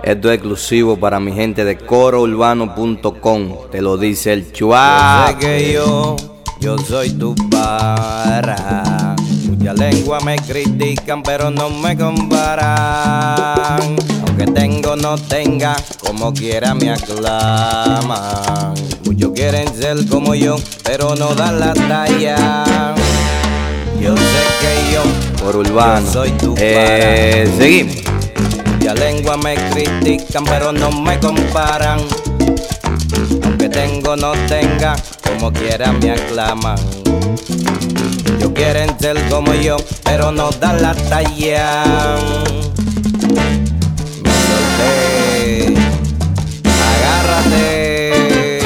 Esto es exclusivo para mi gente de corourbano.com. Te lo dice el Chua. Yo sé que yo soy tu para. Muchas lenguas me critican, pero no me comparan. Aunque tengo o no tenga, como quiera me aclaman. Muchos quieren ser como yo, pero no dan la talla. Yo sé que yo Corourbano. soy tu para. Seguimos. Muchas lenguas me critican, pero no me comparan. Aunque tengo o no tenga, como quiera me aclaman. Ellos quieren ser como yo, pero no dan la talla. Me solté, agárrate,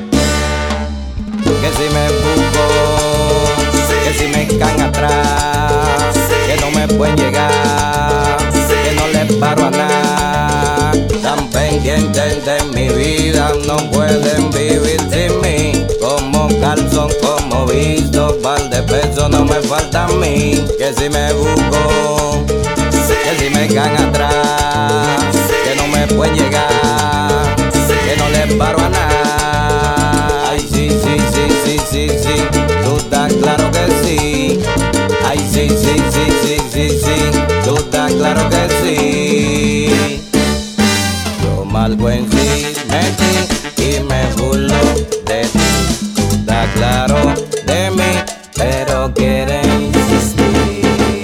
que si me busco, que si me caen atrás, que no me pueden llegar, que no les paro a nada. Tan pendientes de mi vida, no pueden vivir sin mí. Como calzón, como visto, par de pesos no me falta a mí. Que si me busco, que si me caen atrás, que no me pueden llegar, que no les paro a nada. Ay, sí, sí, sí, sí, sí, sí, tú estás claro que sí. Ay, sí, sí, sí, sí, sí, sí, tú estás claro que sí. Yo malgo encima de ti y me burlo de ti. Tú estás claro de mí, pero quieres insistir.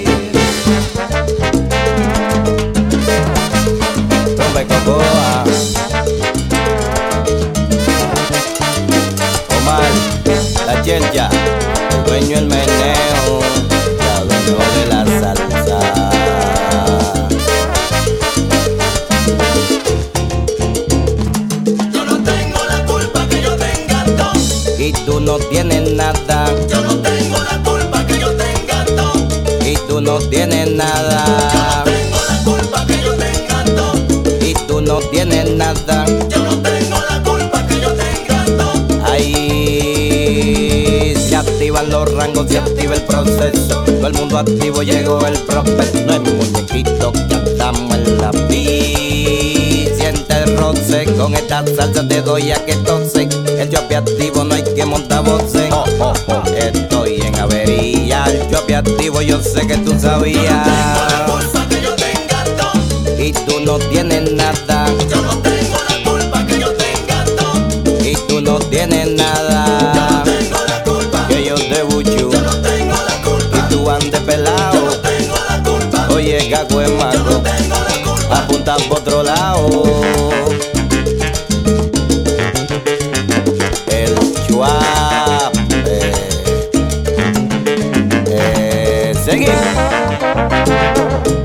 Rompe Cocoa, Omar, la Chelcha, el dueño el meneo, la dueño de la salsa. Yo no tengo la culpa que yo tenga todo. Y tú no tienes nada, Yo no tengo la culpa que yo tenga todo. y tú no tienes nada, Tengo la culpa que yo tenga todo. y tú no tienes nada. Yo no tengo la culpa que yo tenga todo. Ahí se activan los rangos, se activa el proceso. Todo el mundo activo, llegó el prospecto. No es muñequito que andamos en la pi. Siente el roce, con esta salsa te doy a que tose. El chope activo, no hay que montar voces. Estoy en avería, el chope activo, yo sé que tú sabías. La culpa que yo tenga todo. Y tú no tienes nada, Yo no tengo la culpa que yo tenga todo. y tú no tienes nada. Tengo la culpa. Que yo te buchu Yo no tengo la culpa. y tú andes pelado. Tengo la culpa. Oye, caco es maco, Tengo la culpa. apunta por otro lado. El Chuape. Seguimos.